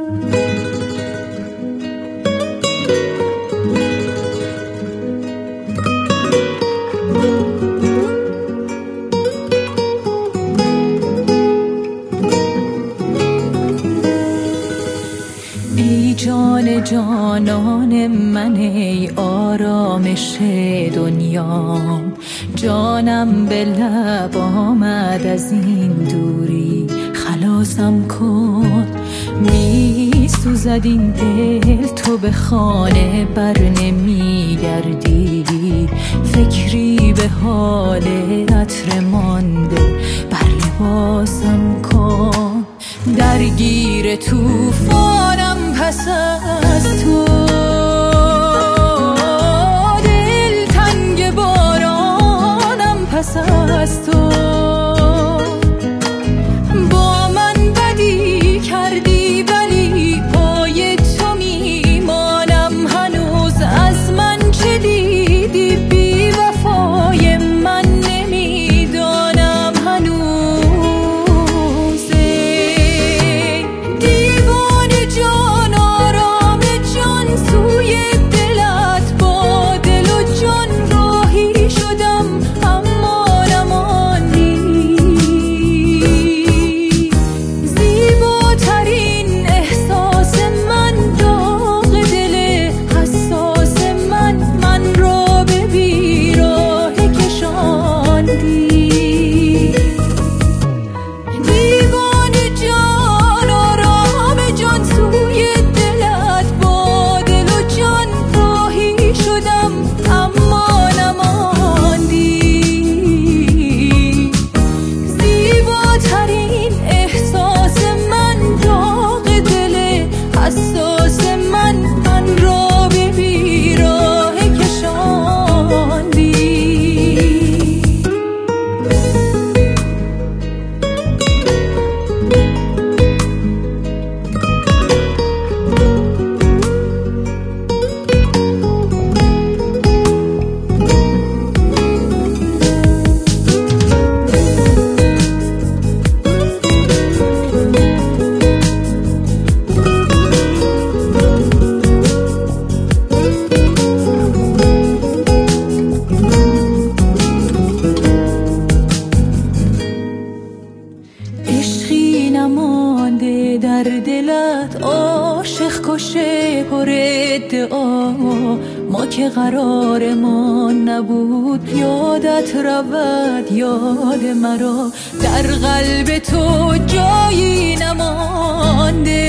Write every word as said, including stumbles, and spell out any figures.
ای جان جانان من، ای آرامش دنیام، جانم به لب آمد از این دوری، خلاصم کن. می سوزد این دل، تو به خانه بر نمی گردی، فکری به حال عطر مانده بر لباسم کن. درگیر توفانم پس از تو، دل تنگ بارانم پس از تو. با من بدی کردی ولی پای تو میمانم هنوز. از من چه دیدی بی وفای من نمیدانم هنوز. دیوانه جان آرام جان سوی دلت، با دل و جان راهی شدم اما نماندی. زیباترین احساس من داغ دل حساس من، من را به بیراه کشاندی. دیوانه جان آرام جان سوی دلت، با دل و جان راهی شدم اما نماندی. زیباترین احساس من داغ دل حساس من، من را به بیراه کشاندی. عشقی نمانده در دلت، عاشق کشه پر ادعا. ما که قرارمان نبود یادت رود یاد مرا، در قلب تو جایی نمانده.